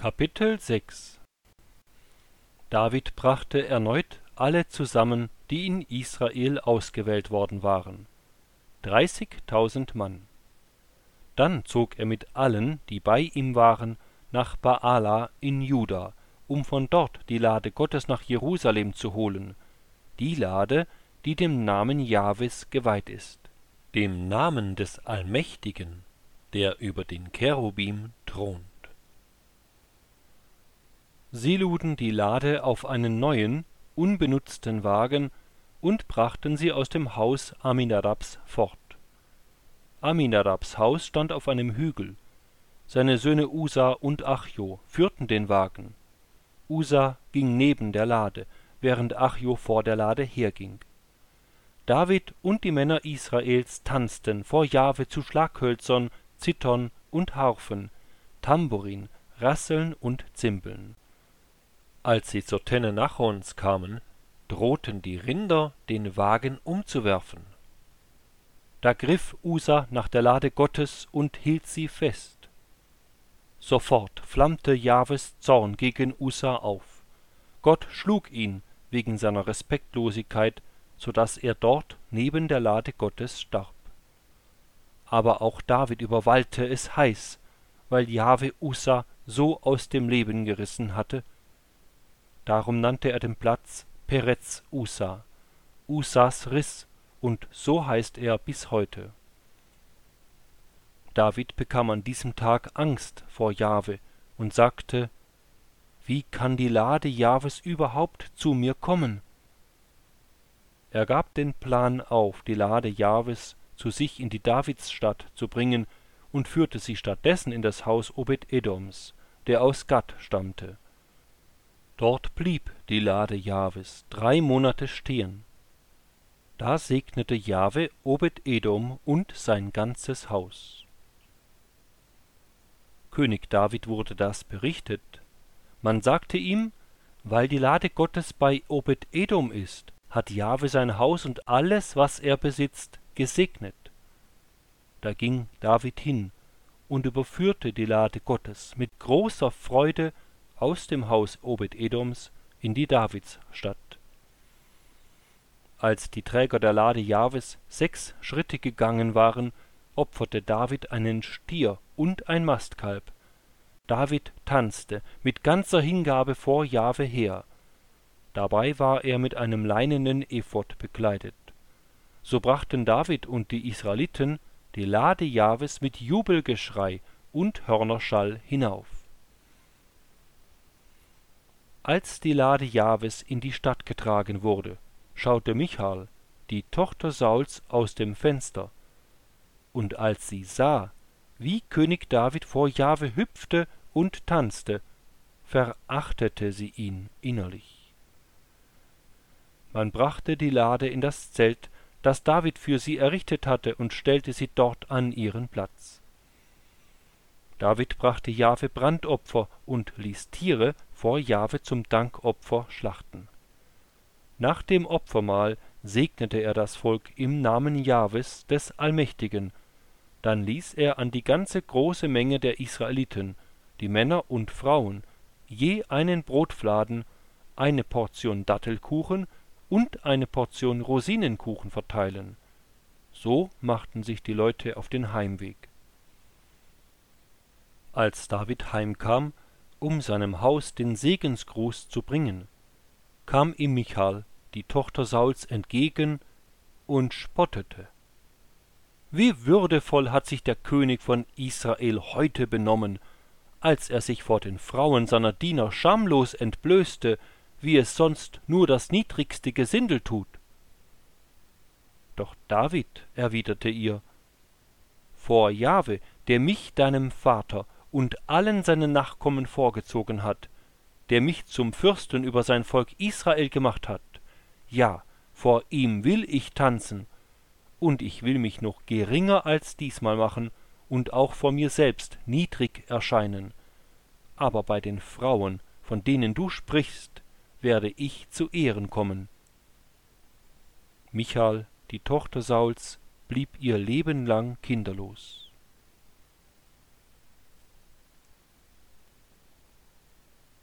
Kapitel 6 David brachte erneut alle zusammen, die in Israel ausgewählt worden waren, 30.000 Mann. Dann zog er mit allen, die bei ihm waren, nach Baala in Juda, um von dort die Lade Gottes nach Jerusalem zu holen, die Lade, die dem Namen Jahwes geweiht ist, dem Namen des Allmächtigen, der über den Cherubim thront. Sie luden die Lade auf einen neuen, unbenutzten Wagen und brachten sie aus dem Haus Aminadabs fort. Aminadabs Haus stand auf einem Hügel. Seine Söhne Usa und Achjo führten den Wagen. Usa ging neben der Lade, während Achjo vor der Lade herging. David und die Männer Israels tanzten vor Jahwe zu Schlaghölzern, Zithern und Harfen, Tambourin, Rasseln und Zimbeln. Als sie zur Tenne Nachons kamen, drohten die Rinder, den Wagen umzuwerfen. Da griff Usa nach der Lade Gottes und hielt sie fest. Sofort flammte Jahwes Zorn gegen Usa auf. Gott schlug ihn wegen seiner Respektlosigkeit, so daß er dort neben der Lade Gottes starb. Aber auch David überwallte es heiß, weil Jahwe Usa so aus dem Leben gerissen hatte. Darum nannte er den Platz Peretz Usa, Usas Riss, und so heißt er bis heute. David bekam an diesem Tag Angst vor Jahwe und sagte: Wie kann die Lade Jahwes überhaupt zu mir kommen? Er gab den Plan auf, die Lade Jahwes zu sich in die Davidsstadt zu bringen, und führte sie stattdessen in das Haus Obed-Edoms, der aus Gad stammte. Dort blieb die Lade Jahwes 3 Monate stehen. Da segnete Jahwe Obed-Edom und sein ganzes Haus. König David wurde das berichtet. Man sagte ihm: Weil die Lade Gottes bei Obed-Edom ist, hat Jahwe sein Haus und alles, was er besitzt, gesegnet. Da ging David hin und überführte die Lade Gottes mit großer Freude aus dem Haus Obed-Edoms in die Davidsstadt. Als die Träger der Lade Jahwes 6 Schritte gegangen waren, opferte David einen Stier und ein Mastkalb. David tanzte mit ganzer Hingabe vor Jahwe her. Dabei war er mit einem leinenen Ephod bekleidet. So brachten David und die Israeliten die Lade Jahwes mit Jubelgeschrei und Hörnerschall hinauf. Als die Lade Jahwes in die Stadt getragen wurde, schaute Michal, die Tochter Sauls, aus dem Fenster. Und als sie sah, wie König David vor Jahwe hüpfte und tanzte, verachtete sie ihn innerlich. Man brachte die Lade in das Zelt, das David für sie errichtet hatte, und stellte sie dort an ihren Platz. David brachte Jahwe Brandopfer und ließ Tiere vor Jahwe zum Dankopfer schlachten. Nach dem Opfermahl segnete er das Volk im Namen Jahwes des Allmächtigen. Dann ließ er an die ganze große Menge der Israeliten, die Männer und Frauen, je einen Brotfladen, eine Portion Dattelkuchen und eine Portion Rosinenkuchen verteilen. So machten sich die Leute auf den Heimweg. Als David heimkam, um seinem Haus den Segensgruß zu bringen, kam ihm Michal, die Tochter Sauls, entgegen und spottete. Wie würdevoll hat sich der König von Israel heute benommen, als er sich vor den Frauen seiner Diener schamlos entblößte, wie es sonst nur das niedrigste Gesindel tut. Doch David erwiderte ihr: Vor Jahwe, der mich deinem Vater und allen seinen Nachkommen vorgezogen hat, der mich zum Fürsten über sein Volk Israel gemacht hat, ja, vor ihm will ich tanzen, und ich will mich noch geringer als diesmal machen und auch vor mir selbst niedrig erscheinen. Aber bei den Frauen, von denen du sprichst, werde ich zu Ehren kommen. Michal, die Tochter Sauls, blieb ihr Leben lang kinderlos.